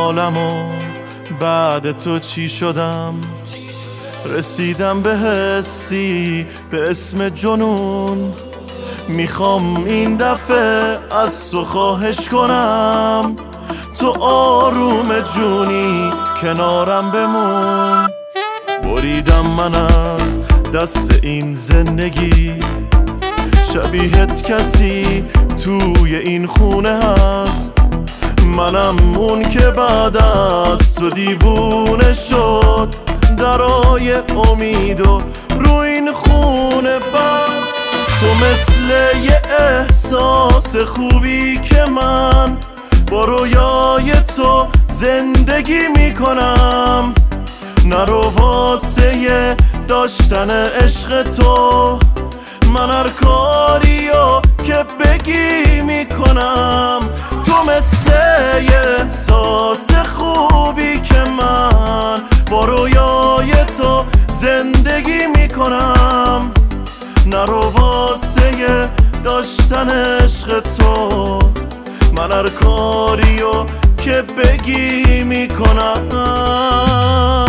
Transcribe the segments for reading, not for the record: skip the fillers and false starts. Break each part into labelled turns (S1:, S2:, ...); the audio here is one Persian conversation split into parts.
S1: حالمو بعد تو چی شدم، رسیدم به حسی به اسم جنون. میخوام این دفعه از تو خواهش کنم، تو آروم جونی کنارم بمون. بریدم من از دست این زندگی، شبیهت کسی توی این خونه هست. منم اون که بعد از تو دیوونه شد، درای امید و رو این خونه بست. تو مثل یه احساس خوبی که من با رویای تو زندگی میکنم. نرو واسه داشتن عشق تو، من هر کاریو که بگی میکنم. تو مثل یه احساس خوبی که من با رویای تو زندگی میکنم. نرو واسه داشتن عشق تو، من هر کاریو که بگی میکنم.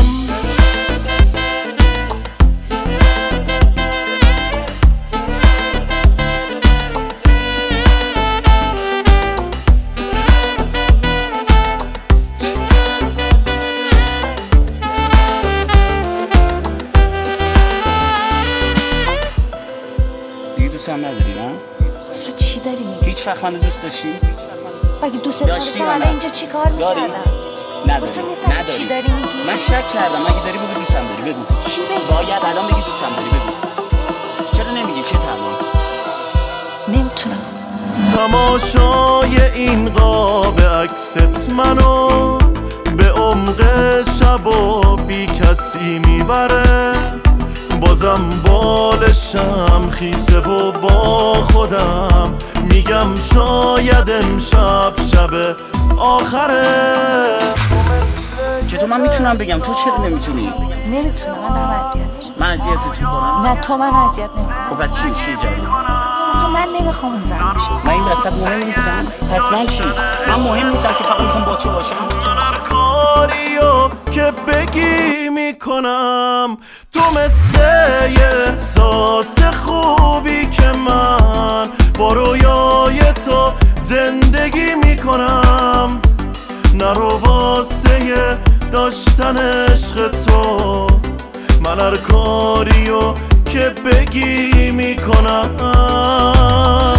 S2: دوستم نداری نه؟
S3: تو چی داری میگی؟
S2: هیچ وقت منو دوست داشتی؟
S3: مگه دوست داشتی من اینجا چی کار میکردم؟
S2: نداری؟
S3: چی داری میگی؟
S2: من شک کردم. اگه داری بگو دوستم داری، بگو
S3: چی بگی؟
S2: باید الان بگی دوستم داری، بگو. چرا نمیگی؟ چه تمام؟
S3: نمیتونم.
S1: تماشای این قاب عکست منو به عمق شب و بی کسی میبره. بازم بالشم خیسه و با خودم میگم شاید امشب شب آخره.
S2: چطور من میتونم بگم؟ تو چرا نمیتونی؟
S3: نمیتونم، من دارم اذیت میشم.
S2: من اذیتت میکنم؟
S3: نه تو من اذیت نمیکنم.
S2: خب پس چی جایی؟
S3: اصلا من نمیخوام اون زن بشم.
S2: من این وسط مهم نیستم؟ پس من چی؟ من مهم نیستم که فقط میخوام با تو باشم؟
S1: هر کاریو که بگی میکنم. تو مثل یه احساس خوبی که من با رویای تو زندگی میکنم. نرو واسه داشتن عشق تو، من هر کاریو که بگی میکنم.